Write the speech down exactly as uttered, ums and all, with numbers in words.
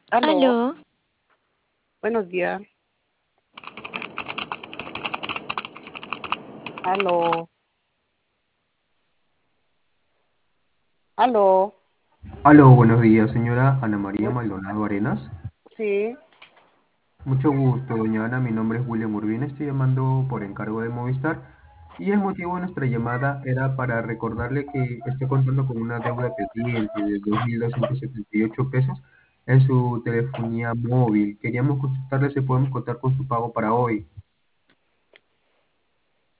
Aló, Aló, buenos días. Aló, aló. Aló, buenos días, señora Ana María Bu- Maldonado Arenas. sí, Mucho gusto, doña Ana. Mi nombre es William Urbina. Estoy llamando por encargo de Movistar. Y el motivo de nuestra llamada era para recordarle que está contando con una deuda pendiente de dos mil doscientos setenta y ocho pesos en su telefonía móvil. Queríamos consultarle si podemos contar con su pago para hoy.